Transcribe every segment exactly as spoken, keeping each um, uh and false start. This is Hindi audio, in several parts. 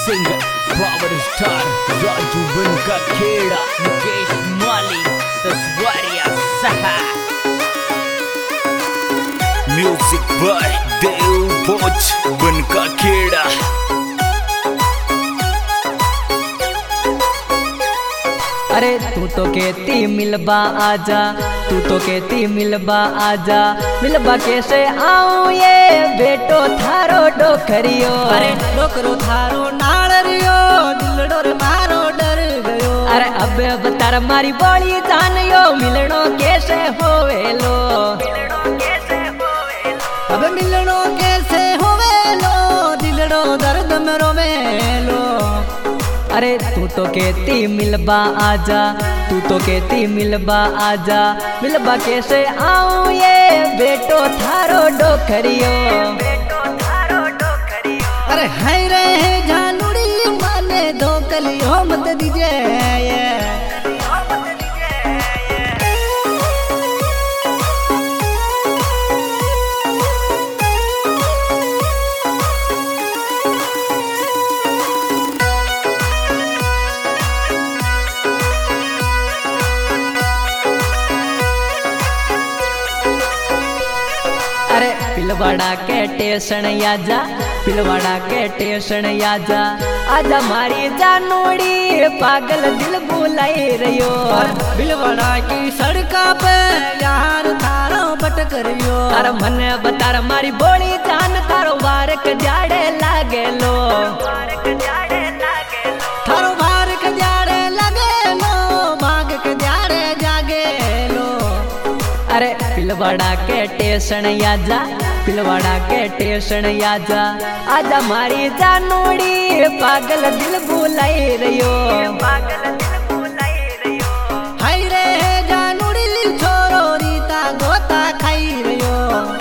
Singer power star Raju Banka Kheda Mukesh Mali Taswaria सहा म्यूजिक बाय देव बोच बनका खेड़ा। अरे तू तो कहती मिलबा आजा, तू तो कहती मिलबा आजा, मिलबा कैसे आऊं ये बेटो थारो डोखरियो। अरे डोकरो थारो नाल रियो दिलडो रे मारो डर गयो। अरे अब अब तार मारी बोली जानियो मिलनो कैसे होवेलो, अब मिलनो कैसे होवेलो दिलडो दर्द में रोवेलो। अरे तू तो कहती मिलबा आजा, तू तो कहती मिलबा आजा, मिलबा कैसे आऊं ये बेटो थारो डोखरियो। अरे हाय रे जानुड़ी माने धोकली हो मत दीजे ये। अरे पिलवाड़ा के टेशन आजा, पिलवाड़ा के टेशन आजा, आजा मारी जानोड़ी पागल दिल बुलाई रहियो। बिलवाड़ा की सड़का पे यार थारो भटक रियो। अरे मन बतार मारी बोली जान थारो वारक जाड़े लागे लो, थारो वारक जाड़े लागे लो भाग के जाड़े जागे लो। अरे पिलवाड़ा के टेशन आजा, पिलवाड़ा के टेशन आजा, आजा मारी जानोड़ी पागल दिल बुलाई रहियो। हाय रे जानोड़ी छोरो रीता गोता खाई रहियो।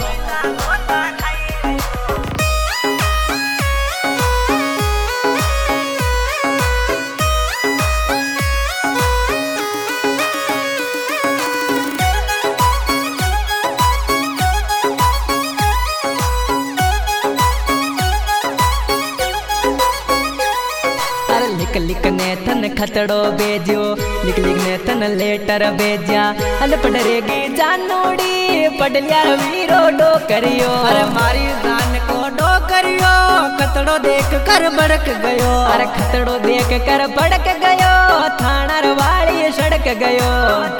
लिख लिख ने थन खतड़ो भेजो, लिख लिख ने थन लेटर भेजा, अन पड़रेगी जानोड़ी पड़लिया वीरो डो करियो। अरे मारी जान को डो करियो खतड़ो देख कर भड़क गयो। अरे खतड़ो देख कर भड़क गयो थानर वाली सड़क गयो।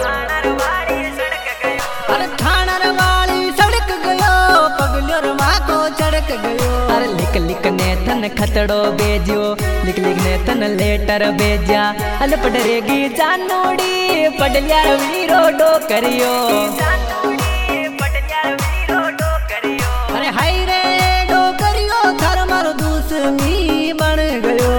अरे थानर वाली सड़क गयो पगलियो रमा को चढ़क गयो। अरे लिख लिख ने थन खतड़ो भेजो, लिख लिख ने थन लेटर भेजा, अन पड़रेगी जानोड़ी पड़लिया वीरो डो करियो। अरे हाय रे डो करियो थार मारो दुश्मनी बन गयो।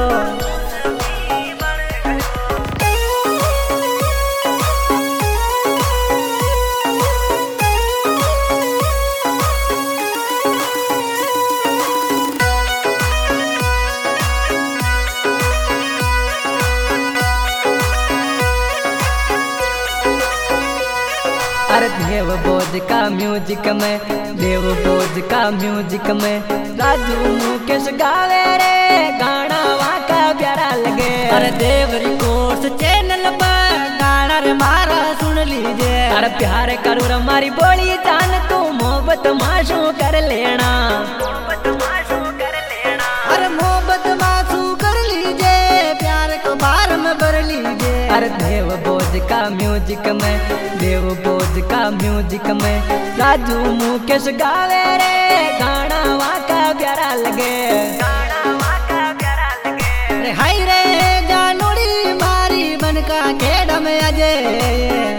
अरे देव बोझ का म्यूजिक में, देव बोझ का म्यूजिक में, राजू मुकेश गावे रे गाना वाका प्यारा लगे। अरे देव रिकॉर्ड्स चैनल पर गाना रे मारा सुन लीजिए। अरे प्यार करू रे मारी बोली जान तू मोहब्बत माशू कर लेना। अरे मोहब्बत माशू कर लीजिए प्यार को बार में भर लीजिए। अरे देव बोझ का म्यूजिक में, देव बोझ का म्यूजिक में, राजू मुकेश गावे रे गाना वाका प्यारा लगे। अरे हाय रे जानोड़ी मारी बनका खेड़ा में अजय।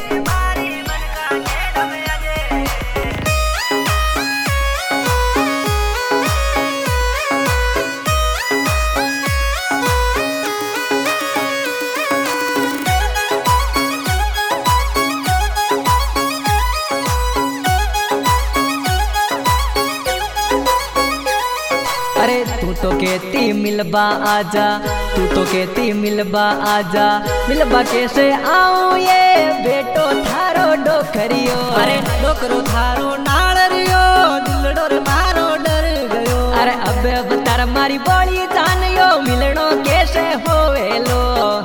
अरे तू तो कहती मिलबा आजा, तू तो कहती मिलबा आजा, मिलबा कैसे आऊं ये बेटो थारो डोखरियो। अरे डोकरो थारो नाल रियो दिलडो रे मारो डर गयो। अरे अब अब तार मारी बोली जान झालुड़ियो मिलनो कैसे होवेलो।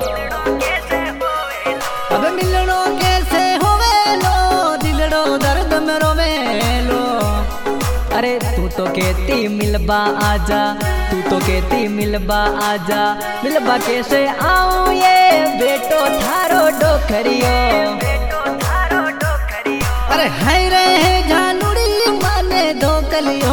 अब मिलनो कैसे होवेलो दिलड़ो दर्द में रोवेलो। अरे तू तो कहती मिलबा आजा, तू तो कहती मिलबा आजा, मिलबा कैसे आऊं ये बेटो थारो डोखरियो। अरे हाय रे झालुड़ी माने धोकलियो